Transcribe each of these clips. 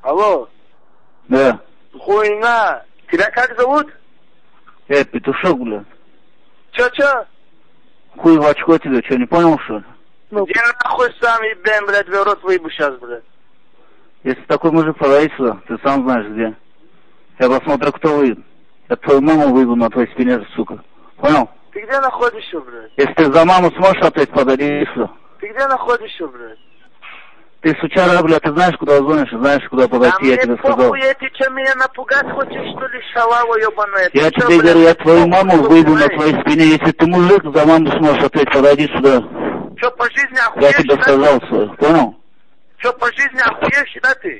Алло. Да. Хуйня. Тебя как зовут? Петушок, блядь. Чё? Хуй в очко тебе, что, не понял, что ли? Где нахуй сам ебем, блядь, в рот выебу сейчас, блядь. Если такой мужик подавится, ты сам знаешь где. Я посмотрю, кто выйдет. Я твою маму выйду на твоей спине, сука. Понял? Ты где находишься, блядь? Если ты за маму сможешь ответить, подойди сюда. Ты где находишься, блядь? Ты, сучара, блядь, ты знаешь, куда звонишь, знаешь, куда подойти, я тебе сказал. Похуй, ты что, меня напугать хочешь, что ли, шалава ебаная? Я тебе говорю, я твою маму выйду на твоей спине. Если ты мужик, за маму сможешь ответить, подойди сюда. Что, по жизни охуешь, я тебе сказал свое, понял? Что, по жизни охуешь, да ты?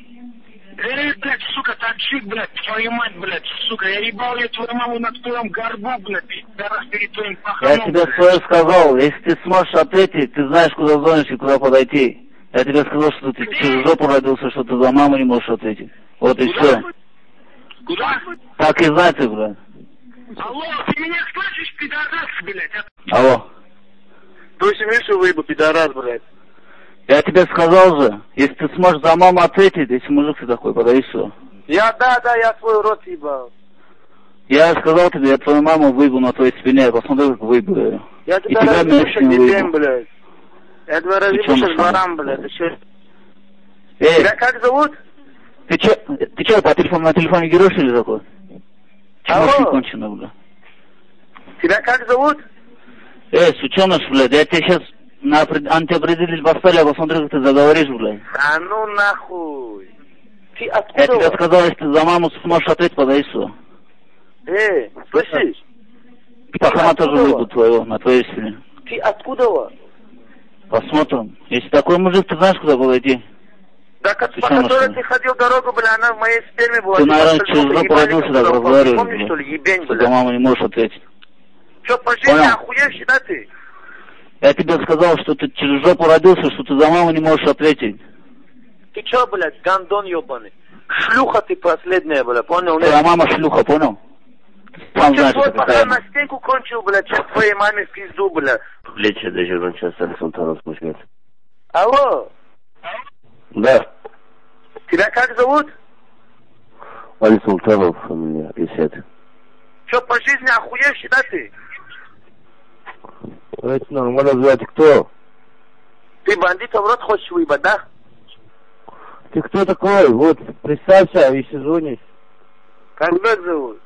Блядь, сука, таксик, блядь, твою мать, блядь, сука, я ебал я твою маму на твоем горбу, блядь, перед твоим паханом. Я тебе свое сказал, если ты сможешь ответить, ты знаешь, куда звонишь и куда подойти. Я тебе сказал, что ты через жопу родился, что ты за маму не можешь ответить. Вот и все. Куда? Так и знай ты, блядь. Алло, ты меня слышишь, пидорас, блядь? Алло. Ты Мишу выебу, пидорас, блядь. Я тебе сказал же, если ты сможешь за маму ответить, если мужик ты такой, подойди сюда. Я свой рот ебал. Я сказал тебе, я твою маму выебу на твоей спине, я посмотрю, как выебу. Я тебя разъебу, не выебу, блядь. Я тебя разъебу сейчас дворам, блядь, ты че? Тебя как зовут? Ты че, по телефону на телефоне героешь или такой? Алло. Кончено, бля. Тебя как зовут? Сученыш, блядь, я тебе сейчас на антиопределитель поставлю, я посмотрю, как ты заговоришь, блядь. А ну нахуй. Ты откуда? Я тебе сказал, если ты за маму сможешь ответить, подойди сюда. Слышишь? Пахана тоже выйду твоего, на твоей спине. Ты откуда? Посмотрим. Если такой мужик, ты знаешь, куда подойти? Да, по которой ты ходил дорогу, бля, она в моей сперме была. Ты, наверное, через жопу родился, так разговариваешь, помнишь, что ли, ебень, бля. бля. За маму не можешь ответить. Че, по жизни охуевший, да ты? Я тебе сказал, что ты через жопу родился, что ты за маму не можешь ответить. Ты че, блядь, гандон ебаный? Шлюха ты последняя, бля, понял? Твоя мама шлюха, понял? Сам знаешь, твой что такая. пацан на стенку кончил, блядь, сейчас твоей маме в пизду, бля. Плечи даже вон сейчас Александр спустит. Алло. Да. Тебя как зовут? Али Султанов фамилия, 50. Че, по жизни охуевший, да ты? Это нормально звать, кто? Ты бандита в рот хочешь выебать, да? Ты кто такой? Вот, представься, если звонишь. Казбек зовут.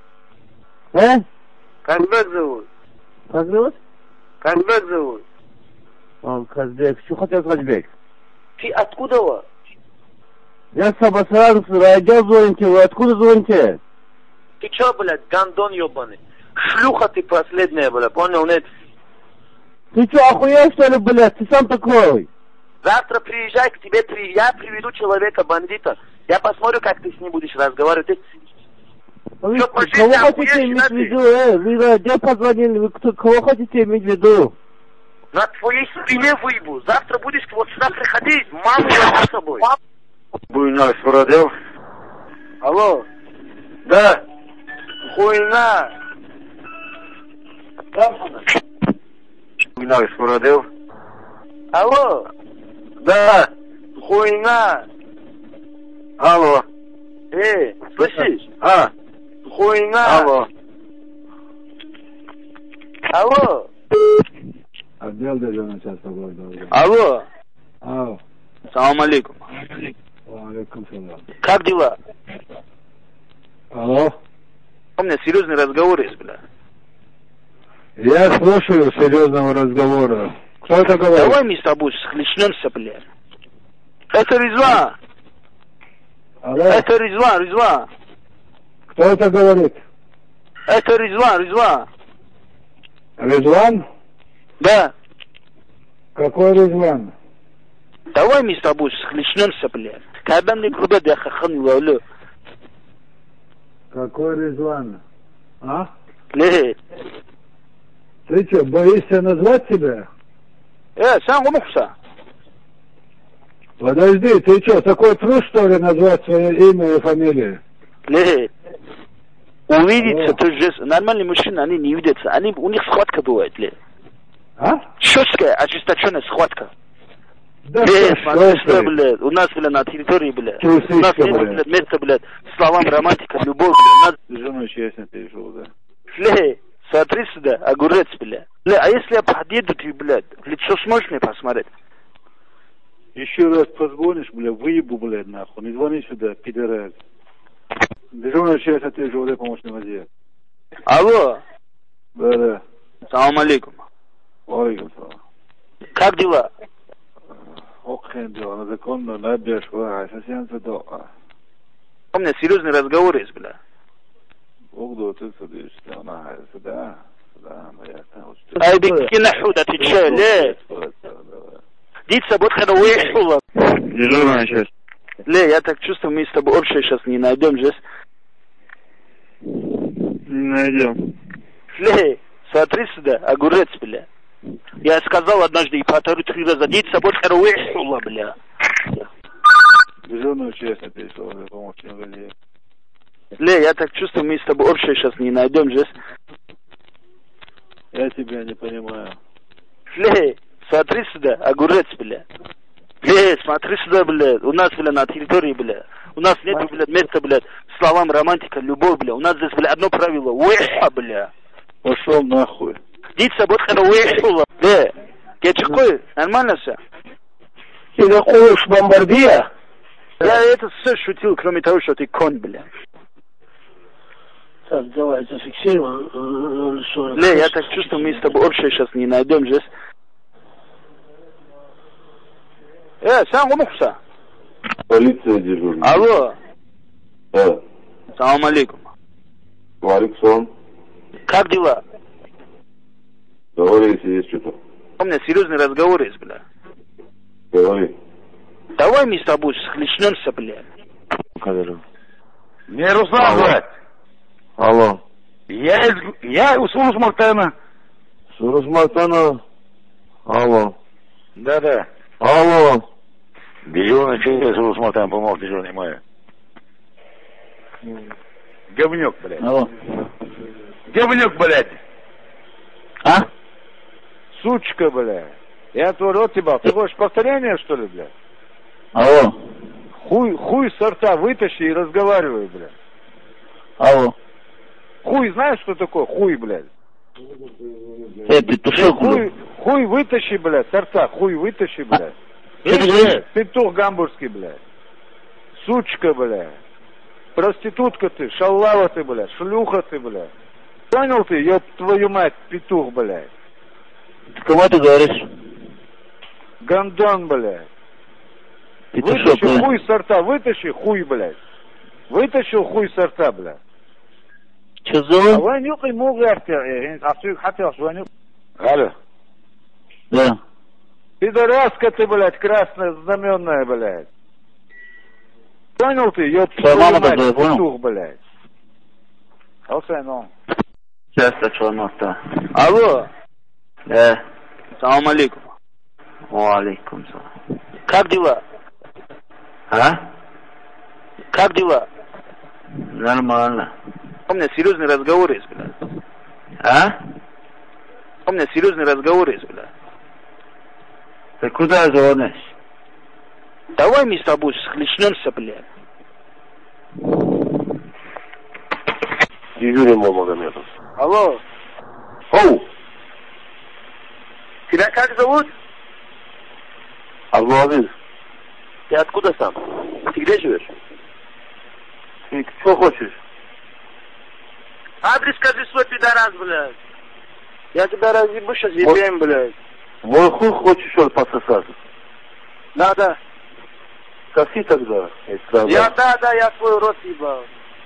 Казбек зовут. Как зовут? Казбек зовут. Казбек. Что хотел Казбек? Ты откуда? Я с Абасаран, радио звоните, вы откуда звоните? Ты чё, блядь, гандон ебаный? Шлюха ты последняя, блядь, понял, нет? Ты чё, охуел, что ли, блядь? Ты сам такой? Завтра приезжай к тебе, я приведу человека, бандита. Я посмотрю, как ты с ним будешь разговаривать. Ты... Чё, по жизни кого хотите иметь в виду, Вы радио позвонили, вы кого хотите иметь в виду? На твоей спине выебу. Завтра будешь вот сюда приходить, маму возьму с собой. Буйна, Свородел. Алло. Да. Хуйня. Буйна, Свородел. Алло. Да. Хуйня. Алло. Слышишь? Хуйня. Алло. Алло. Отдел даже сейчас поговорил. Алло. Алло. Салам алейкум. Алейкум салам. Как дела? Алло. У меня серьезный разговор есть, бля. Я слушаю серьезного разговора. Кто это говорит? Давай мы с тобой схлестнемся, бля. Это Резван. Алло. Это Резван. Кто это говорит? Это Резван. Резван? Да. Какой Резван? Давай мы с тобой схлестнемся, бля. Когда мне грубят, я хахан ловлю. Какой Резван? А? Ты что, боишься назвать себя? сам умухса. Подожди, ты что, такой трус, что ли, назвать свое имя и фамилию? Увидеться, то есть нормальные мужчины, они не видятся. У них схватка бывает, А? Четкая, ожесточенная схватка. Да смотри, что, блядь, у нас, блядь, на территории, блядь. У нас нет, блядь, места, блядь, словам романтика, любовь, блядь. С женой честно перешел, да? Смотри сюда, огурец, блядь. А если я подъеду, ты, блядь, лицо сможешь мне посмотреть? Еще раз позвонишь, блядь, выебу, блядь, нахуй. Не звони сюда, пидорас. Дежурная часть ответил, помощный владелец. Алло. Да. Салам алейкум. Алейкум салам. Как дела? Охрен дела, на законно набьешь, совсем задо. У меня серьезный разговор есть, бля. Угду, ты садишься, она сюда, моя. Ай, беги нахуй, отвечай, ле. Дить собой хана уехала. Дежурная часть. Я так чувствую, мы с тобой общее сейчас не найдем, же. Не найдем. Смотри сюда, огурец, бля. Я сказал однажды и повторю 3 раза, дить собой хана уехала, бля. Дежурную часть ответил, помощный владелец. Я так чувствую, мы с тобой общее сейчас не найдем, же. Я тебя не понимаю. Смотри сюда, огурец, бля. Смотри сюда, бля. У нас, бля, на территории, бля. У нас нет, бля, места, бля, словам романтика, любовь, бля. У нас здесь, бля, одно правило. Уэха, бля. Пошел нахуй. Дить собой хана уэхула. Я чекой, нормально все? Ты какой уж бомбардия? Я это все шутил, кроме того, что ты конь, бля. Так, давай, зафиксируем. Я так чувствую, мы с тобой общее сейчас не найдем, же. Сам умухса. Полиция дежурная. Алло. Да. Салам алейкум. Валиксон. Как дела? Говори, если есть что-то. У меня серьезный разговор есть, бля. Говори. Давай мы с тобой схлестнемся, бля. Не, Руслан, блядь. Алло. Я у Сурус Мартена. Сурус Мартена. Алло. Да. Алло. Дежурный через Сурус Мартена, помог дежурный мой. Говнюк, блядь. Алло. Говнюк, блядь. А? Сучка, блядь. Я твой рот ебал. Ты хочешь повторение, что ли, блядь? Алло. Хуй с рта вытащи и разговаривай, блядь. Алло. Хуй, знаешь, что такое? Хуй, блядь. Петушок, Хуй вытащи, блядь, с рта. Хуй вытащи, блядь. Что ты говоришь? Петух гамбургский, блядь. Сучка, блядь. Проститутка ты, шалава ты, блядь. Шлюха ты, блядь. Понял ты, ёб твою мать, петух, блядь. Кому ты говоришь? Гондон, блядь. Петушок, Вытащи хуй с рта, вытащи хуй, блядь. Вытащил хуй с рта, блядь. Что за? وين يقي مو غير أعطيك حتى وين يقي. Алло. Да. Пидораска ты, блядь, красная знаменная, блядь. Понял ты, ёб Твоя твою мама мать, такая, понял? петух, блядь. Алсайно. Сейчас что нас-то? Алло. Салам алейкум. Алейкум салам. Как дела? А? Как дела? Нормально. У меня серьезный разговор есть, бля. А? У меня серьезный разговор есть, бля. Ты куда звонишь? Давай мы с тобой схлестнемся, бля. Юрий Магомедов. Алло. Оу. Тебя как зовут? Абдуазиз. Ты откуда сам? Ты где живешь? Ты что хочешь? Адрес скажи свой, пидорас, блядь. Я тебя разъебу сейчас, ебем, блядь. Мой хуй хочешь что ли пососать? Да. Соси тогда. Я свой рот ебал.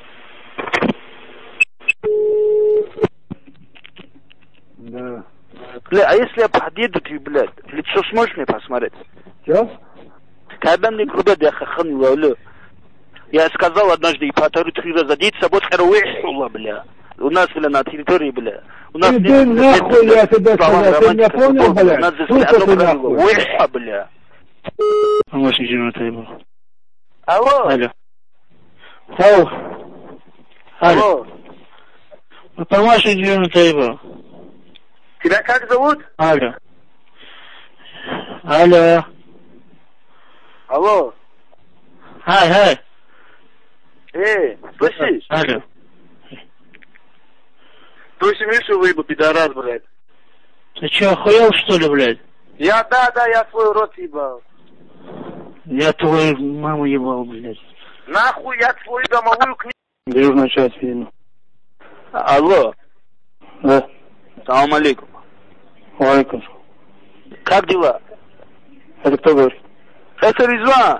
Да. Бля, а если я подъеду, ты, блядь, лицо сможешь мне посмотреть? Сейчас? Когда мне грубят, я хахан ловлю. Я сказал однажды и повторю 3 раза, дить собой херуэшула, бля. У нас, бля, на территории, бля. У нас Иди нахуй, я тебя сказал, ты меня понял, блядь? У нас здесь, Сука одно ты правило. нахуй. Уэха, бля. Помощник дежурного Таиба. Алло. Алло. Помощник дежурного Таиба. Тебя как зовут? Алло. Алло. Хай. Слышишь? Алло. Ты Мишу выебу, пидорас, блядь. Ты че, охуел, что ли, блядь? Я свой рот ебал. Я твою маму ебал, блядь. Нахуй я твою домовую книгу. Дежурная часть видно. Алло. Да. Салам алейкум. Алейкум. Как дела? Это кто говорит? Это Резван.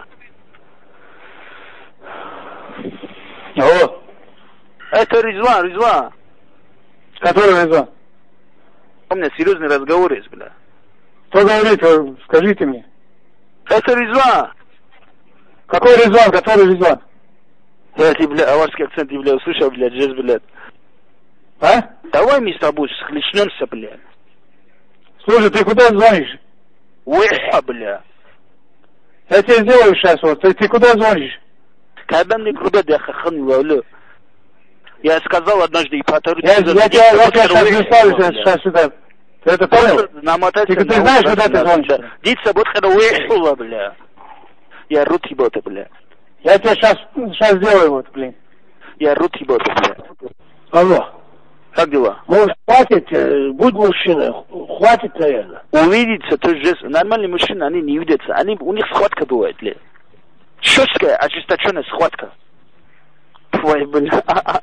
Алло. Это Резван. Который Резван? У меня серьезный разговор есть, бля. Кто говорит? Скажите мне. Это Резван. Какой Резван? Который Резван? Если, бля, аварский акцент, бля, услышал, блядь, жесть, блядь. А? Давай мы с тобой схлестнемся, бля. Слушай, ты куда звонишь? Уэха, бля. Я тебе сделаю сейчас вот. Ты куда звонишь? Когда мне куда я хаханул, алло. Я сказал однажды и повторю. Я тебя сейчас представлю сейчас сюда. Ты это понял? Ты знаешь, куда ты звонишь? Дица, вот когда уэхула, бля. Я рот ебота, бля. Я тебе сейчас сделаю вот, блин. Я рот ебота, бля. Алло. Как дела? Может, хватит, будь мужчиной, хватит, наверное. Увидеться, то есть нормальные мужчины, они не видятся. У них схватка бывает, бля. Четкая, ожесточенная схватка. Твой, бля.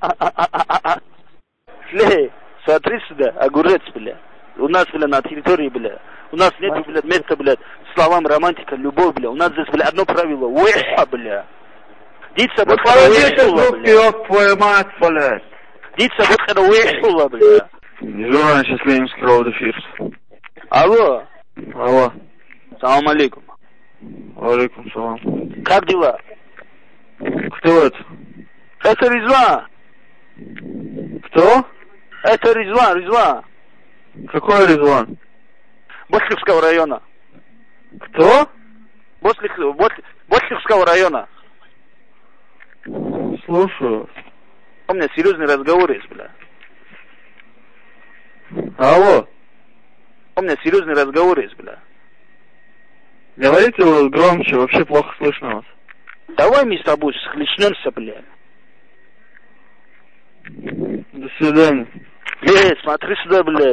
Бля, смотри сюда, огурец, бля. У нас, бля, на территории, бля. У нас нет, бля, места, бля, словам романтика, любовь, бля. У нас здесь, бля, одно правило. Уэха, бля. Дица, вот твою мать, блядь. Дица, вот когда уэхула, бля. Дежурная сейчас Ленинский ровд эфир. Алло. Алло. Салам алейкум. Алейкум салам. Как дела? Кто это? Это Резван. Кто? Это Резван. Какой Резван? Бослевского района. Кто? Бослевского района. Слушаю. У меня серьезный разговор есть, бля. Алло. У меня серьезный разговор есть, бля. Говорите вы громче, вообще плохо слышно вас. Давай мы с тобой схлестнемся, бля. До свидания. Смотри сюда, бля.